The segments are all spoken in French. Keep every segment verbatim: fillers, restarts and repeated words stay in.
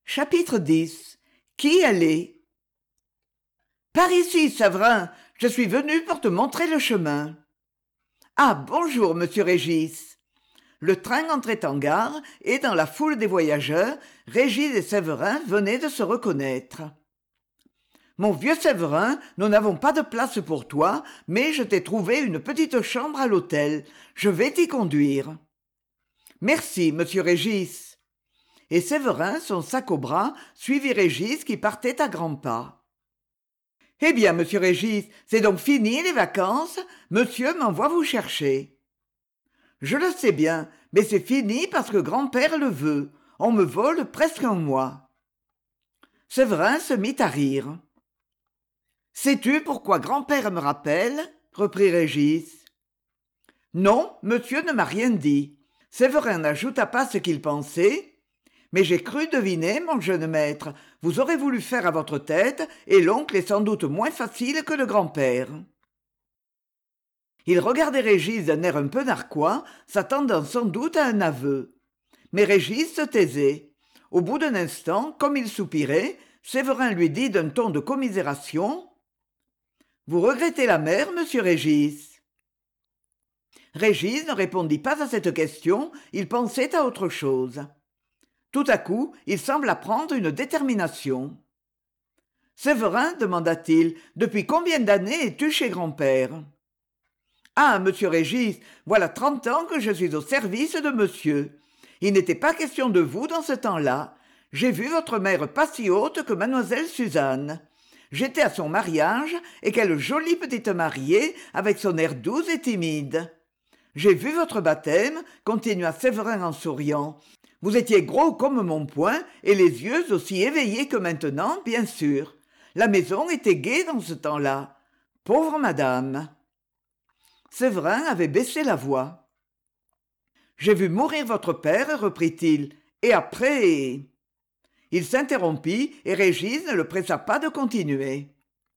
Chapitre dix. Qui elle est? Par ici, Savrin, je suis venu pour te montrer le chemin. Ah, bonjour, monsieur Régis. Le train entrait en gare et dans la foule des voyageurs, Régis et Séverin venaient de se reconnaître. Mon vieux Séverin, nous n'avons pas de place pour toi, mais je t'ai trouvé une petite chambre à l'hôtel. Je vais t'y conduire. Merci, monsieur Régis. Et Séverin, son sac au bras, suivit Régis qui partait à grands pas. Eh bien, monsieur Régis, c'est donc fini les vacances? Monsieur m'envoie vous chercher. Je le sais bien, mais c'est fini parce que grand-père le veut. On me vole presque un mois. Séverin se mit à rire. Sais-tu pourquoi grand-père me rappelle? Reprit Régis. Non, monsieur ne m'a rien dit. Séverin n'ajouta pas ce qu'il pensait. Mais j'ai cru deviner, mon jeune maître, vous aurez voulu faire à votre tête, et l'oncle est sans doute moins facile que le grand-père. Il regardait Régis d'un air un peu narquois, s'attendant sans doute à un aveu. Mais Régis se taisait. Au bout d'un instant, comme il soupirait, Séverin lui dit d'un ton de commisération « Vous regrettez la mer, monsieur Régis ?» Régis ne répondit pas à cette question, il pensait à autre chose. Tout à coup, il sembla prendre une détermination. « Séverin, demanda-t-il, depuis combien d'années es-tu chez grand-père ?»« Ah, monsieur Régis, voilà trente ans que je suis au service de monsieur. Il n'était pas question de vous dans ce temps-là. J'ai vu votre mère pas si haute que mademoiselle Suzanne. J'étais à son mariage, et quelle jolie petite mariée, avec son air doux et timide. J'ai vu votre baptême, continua Séverin en souriant. Vous étiez gros comme mon poing, et les yeux aussi éveillés que maintenant, bien sûr. La maison était gaie dans ce temps-là. Pauvre madame. Séverin avait baissé la voix. « J'ai vu mourir votre père, reprit-il, et après... » Il s'interrompit, et Régis ne le pressa pas de continuer.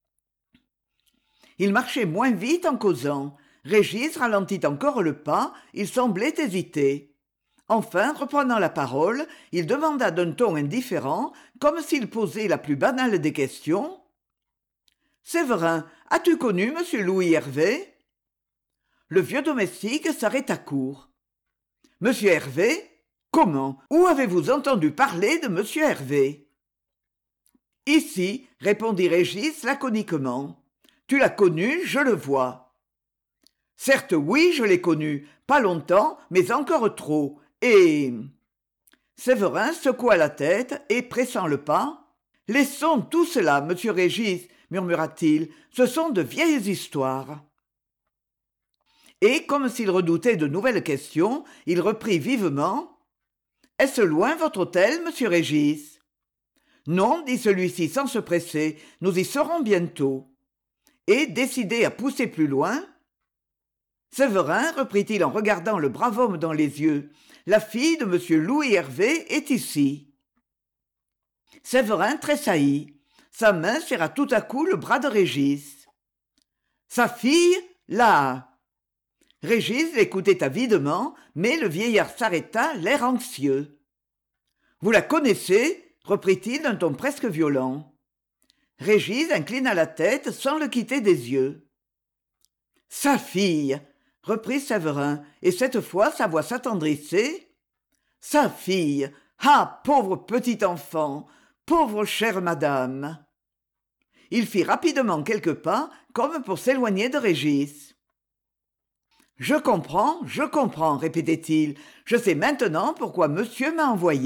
Il marchait moins vite en causant. Régis ralentit encore le pas, il semblait hésiter. Enfin, reprenant la parole, il demanda d'un ton indifférent, comme s'il posait la plus banale des questions. « Séverin, as-tu connu monsieur Louis Hervé ?» Le vieux domestique s'arrêta court. « Monsieur Hervé? Comment? Où avez-vous entendu parler de monsieur Hervé ?» « Ici, répondit Régis laconiquement. Tu l'as connu, je le vois. »« Certes, oui, je l'ai connu, pas longtemps, mais encore trop, et... » Séverin secoua la tête et, pressant le pas, « Laissons tout cela, monsieur Régis, murmura-t-il, ce sont de vieilles histoires. » Et, comme s'il redoutait de nouvelles questions, il reprit vivement. « Est-ce loin votre hôtel, monsieur Régis ?»« Non, dit celui-ci sans se presser, nous y serons bientôt. » Et, décidé à pousser plus loin, « Séverin, reprit-il en regardant le brave homme dans les yeux, la fille de monsieur Louis Hervé est ici. » Séverin tressaillit. Sa main serra tout à coup le bras de Régis. « Sa fille, là !» Régis l'écoutait avidement, mais le vieillard s'arrêta, l'air anxieux. « Vous la connaissez ?» reprit-il d'un ton presque violent. Régis inclina la tête sans le quitter des yeux. « Sa fille !» reprit Séverin, et cette fois sa voix s'attendrissait. « Sa fille ! Ah, pauvre petit enfant ! Pauvre chère madame !» Il fit rapidement quelques pas, comme pour s'éloigner de Régis. « Je comprends, je comprends, répétait-il. Je sais maintenant pourquoi monsieur m'a envoyé. »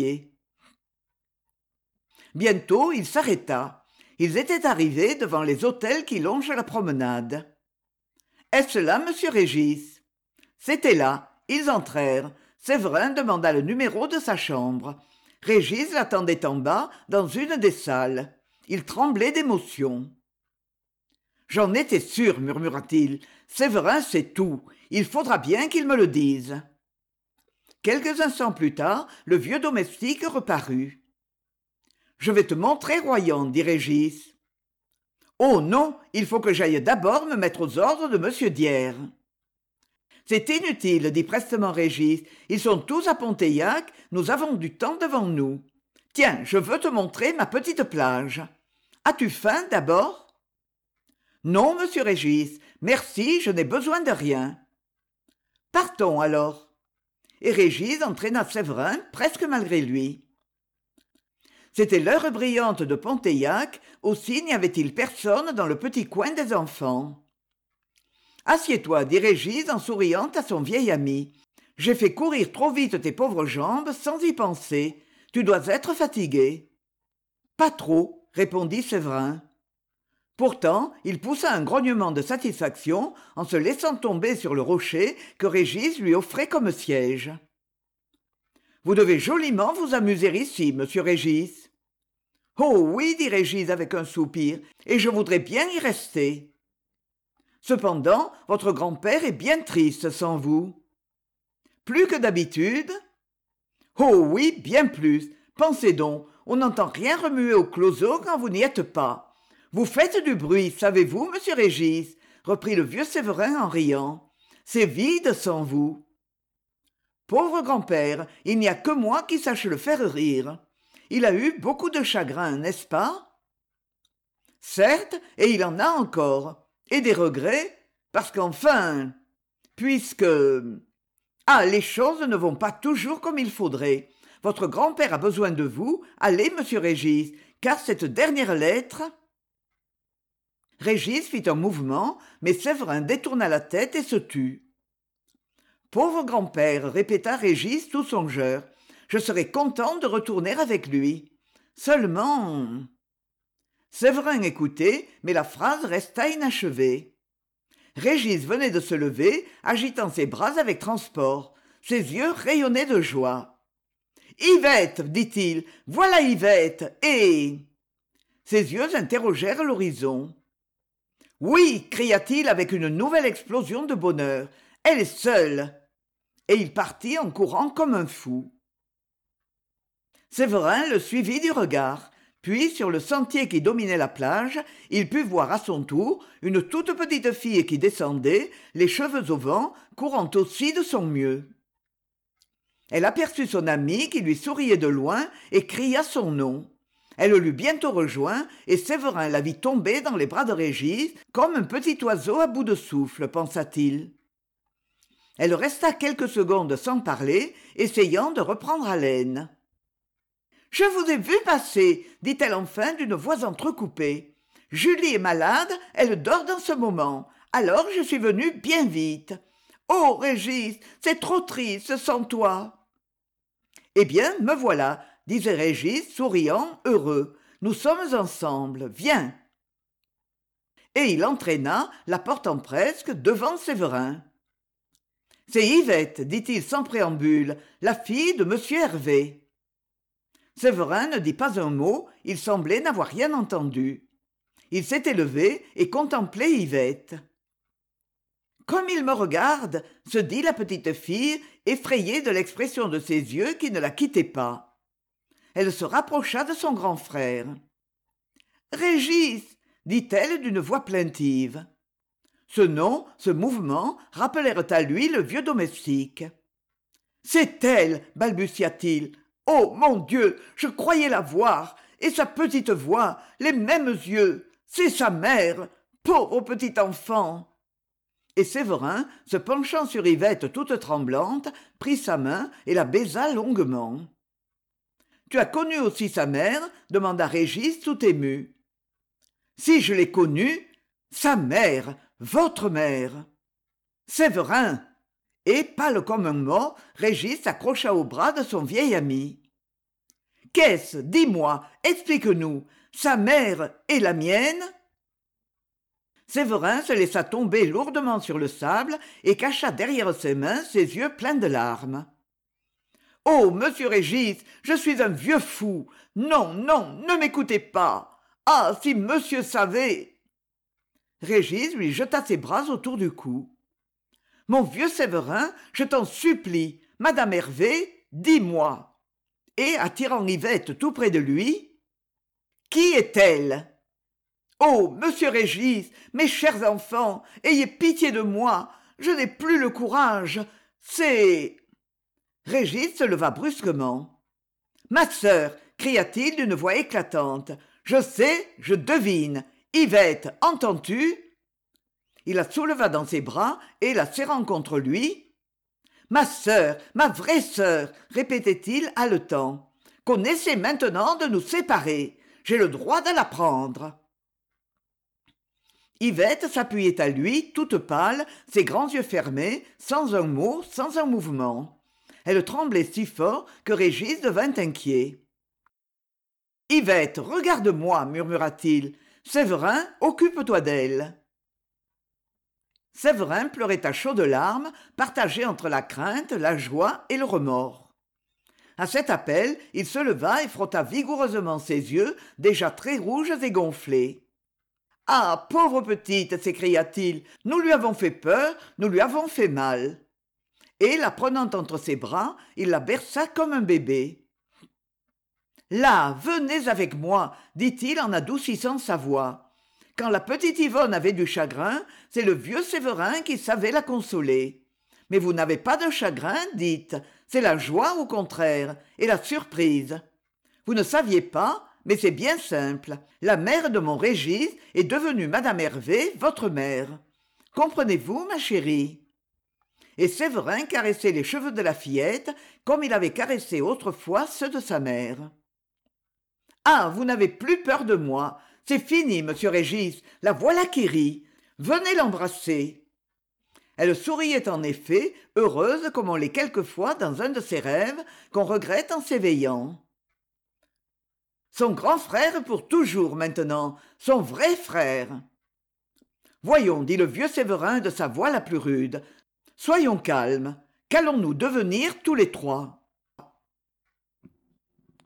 Bientôt, il s'arrêta. Ils étaient arrivés devant les hôtels qui longent la promenade. « Est-ce là, monsieur Régis ?» C'était là. Ils entrèrent. Séverin demanda le numéro de sa chambre. Régis l'attendait en bas, dans une des salles. Il tremblait d'émotion. « J'en étais sûr, murmura-t-il. Séverin sait tout. Il faudra bien qu'il me le dise. » Quelques instants plus tard, le vieux domestique reparut. « Je vais te montrer Royan, dit Régis. »« Oh non, il faut que j'aille d'abord me mettre aux ordres de monsieur Dière. »« C'est inutile, dit prestement Régis. Ils sont tous à Ponteillac, nous avons du temps devant nous. Tiens, je veux te montrer ma petite plage. As-tu faim d'abord? Non, monsieur Régis, merci, je n'ai besoin de rien. Partons alors. Et Régis entraîna Séverin presque malgré lui. C'était l'heure brillante de Ponteillac, aussi n'y avait-il personne dans le petit coin des enfants. Assieds-toi, dit Régis en souriant à son vieil ami. J'ai fait courir trop vite tes pauvres jambes sans y penser. Tu dois être fatigué. Pas trop, répondit Séverin. Pourtant, il poussa un grognement de satisfaction en se laissant tomber sur le rocher que Régis lui offrait comme siège. Vous devez joliment vous amuser ici, monsieur Régis. Oh oui, dit Régis avec un soupir, et je voudrais bien y rester. Cependant, votre grand-père est bien triste sans vous. Plus que d'habitude? Oh oui, bien plus. Pensez donc, on n'entend rien remuer au closeau quand vous n'y êtes pas. Vous faites du bruit, savez-vous, monsieur Régis, reprit le vieux Séverin en riant. C'est vide sans vous. Pauvre grand-père, il n'y a que moi qui sache le faire rire. Il a eu beaucoup de chagrin, n'est-ce pas? Certes, et il en a encore. Et des regrets, parce qu'enfin, puisque... Ah, les choses ne vont pas toujours comme il faudrait. Votre grand-père a besoin de vous. Allez, monsieur Régis, car cette dernière lettre... Régis fit un mouvement, mais Séverin détourna la tête et se tut. Pauvre grand-père, répéta Régis tout songeur, je serais content de retourner avec lui. Seulement... Séverin écoutait, mais la phrase resta inachevée. Régis venait de se lever, agitant ses bras avec transport. Ses yeux rayonnaient de joie. « Yvette, dit-il, voilà Yvette, et... » Ses yeux interrogèrent l'horizon. « Oui, cria-t-il avec une nouvelle explosion de bonheur, elle est seule. » Et il partit en courant comme un fou. Séverin le suivit du regard. Puis, sur le sentier qui dominait la plage, il put voir à son tour une toute petite fille qui descendait, les cheveux au vent, courant aussi de son mieux. Elle aperçut son ami qui lui souriait de loin et cria son nom. Elle l'eut bientôt rejoint et Séverin la vit tomber dans les bras de Régis comme un petit oiseau à bout de souffle, pensa-t-il. Elle resta quelques secondes sans parler, essayant de reprendre haleine. « Je vous ai vu passer, dit-elle enfin d'une voix entrecoupée. Julie est malade, elle dort dans ce moment, alors je suis venue bien vite. Oh, Régis, c'est trop triste sans toi. » Eh bien, me voilà, disait Régis, souriant, heureux. Nous sommes ensemble, viens. Et il entraîna, la portant presque, devant Séverin. C'est Yvette, dit-il sans préambule, la fille de monsieur Hervé. Séverin ne dit pas un mot, il semblait n'avoir rien entendu. Il s'était levé et contemplait Yvette. « Comme il me regarde !» se dit la petite fille, effrayée de l'expression de ses yeux qui ne la quittaient pas. Elle se rapprocha de son grand frère. « Régis !» dit-elle d'une voix plaintive. Ce nom, ce mouvement, rappelèrent à lui le vieux domestique. « C'est elle !» balbutia-t-il. « Oh, mon Dieu, je croyais la voir, et sa petite voix, les mêmes yeux, c'est sa mère, pauvre petit enfant !» Et Séverin, se penchant sur Yvette toute tremblante, prit sa main et la baisa longuement. « Tu as connu aussi sa mère ?» demanda Régis tout ému. « Si je l'ai connue, sa mère, votre mère. » Séverin. Et, pâle comme un mort, Régis s'accrocha au bras de son vieil ami. « Qu'est-ce? Dis-moi, explique-nous. Sa mère et la mienne ?» Séverin se laissa tomber lourdement sur le sable et cacha derrière ses mains ses yeux pleins de larmes. « Oh, monsieur Régis, je suis un vieux fou. Non, non, ne m'écoutez pas. Ah, si monsieur savait !» Régis lui jeta ses bras autour du cou. « Mon vieux Séverin, je t'en supplie, Madame Hervé, dis-moi. » Et, attirant Yvette tout près de lui, « Qui est-elle ?»« Oh, monsieur Régis, mes chers enfants, ayez pitié de moi, je n'ai plus le courage, c'est... » Régis se leva brusquement. « Ma sœur, cria-t-il d'une voix éclatante. Je sais, je devine. Yvette, entends-tu? Il la souleva dans ses bras et, la serrant contre lui, ma sœur, ma vraie sœur, répétait-il haletant. Qu'on essaie maintenant de nous séparer. J'ai le droit de la prendre. Yvette s'appuyait à lui, toute pâle, ses grands yeux fermés, sans un mot, sans un mouvement. Elle tremblait si fort que Régis devint inquiet. « Yvette, regarde-moi, murmura-t-il. Séverin, occupe-toi d'elle. » Séverin pleurait à chaudes larmes, partagé entre la crainte, la joie et le remords. À cet appel, il se leva et frotta vigoureusement ses yeux, déjà très rouges et gonflés. « Ah, pauvre petite !» s'écria-t-il, « nous lui avons fait peur, nous lui avons fait mal. » Et, la prenant entre ses bras, il la berça comme un bébé. « Là, venez avec moi !» dit-il en adoucissant sa voix. Quand la petite Yvonne avait du chagrin, c'est le vieux Séverin qui savait la consoler. Mais vous n'avez pas de chagrin, dites, c'est la joie au contraire, et la surprise. Vous ne saviez pas, mais c'est bien simple. La mère de mon Régis est devenue Madame Hervé, votre mère. Comprenez-vous, ma chérie? Et Séverin caressait les cheveux de la fillette comme il avait caressé autrefois ceux de sa mère. « Ah, vous n'avez plus peur de moi. C'est fini, monsieur Régis, la voilà qui rit. Venez l'embrasser. » Elle souriait en effet, heureuse comme on l'est quelquefois dans un de ces rêves qu'on regrette en s'éveillant. Son grand frère pour toujours maintenant, son vrai frère. « Voyons, dit le vieux Séverin de sa voix la plus rude, soyons calmes. Qu'allons-nous devenir tous les trois ?